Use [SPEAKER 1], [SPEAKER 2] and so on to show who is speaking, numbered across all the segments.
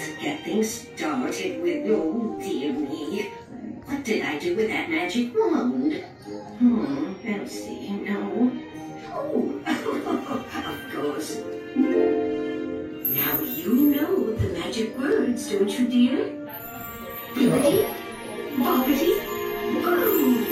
[SPEAKER 1] let's get things started with, oh dear me. What did I do with that magic wand? Let's see, no. Oh, of course. Now you know the magic words, don't you, dear? Bibbidi, bobbidi, boo!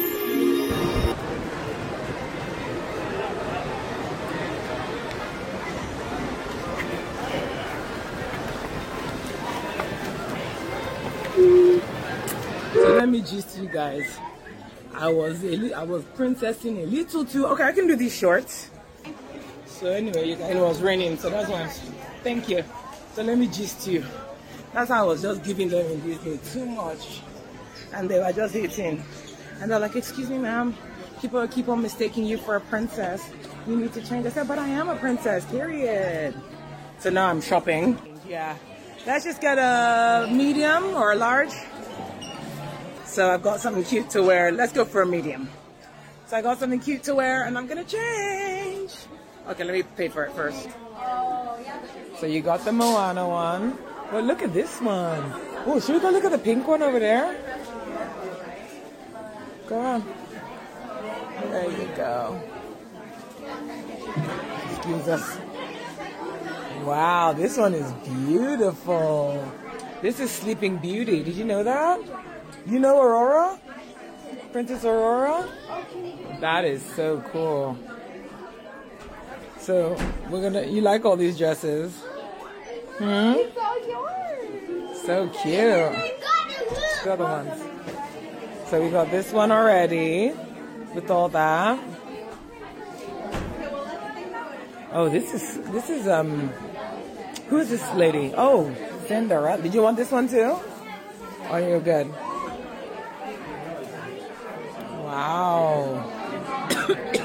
[SPEAKER 2] So let me gist you guys. I was princessing a little too. Okay, I can do these shorts. So anyway, you guys, it was raining, so that's why. Thank you. So let me gist you. That's how I was just giving them in Disney too much, and they were just hating. And they're like, "Excuse me, ma'am, people keep on mistaking you for a princess. You need to change." I said, "But I am a princess, period." So now I'm shopping. Yeah, let's just get a medium or a large. So I've got something cute to wear. Let's go for a medium. So I got something cute to wear, and I'm gonna change. Okay, let me pay for it first. So you got the Moana one. Well, look at this one. Oh, should we go look at the pink one over there? Go on. There you go. Excuse us. Wow, this one is beautiful. This is Sleeping Beauty. Did you know that? You know Aurora? Princess Aurora? That is so cool. So you like all these dresses?
[SPEAKER 3] It's all yours.
[SPEAKER 2] So cute. The other ones. So we got this one already with all that. Oh, this is who is this lady? Oh, Cinderella. Did you want this one too? Oh, you're good. Wow.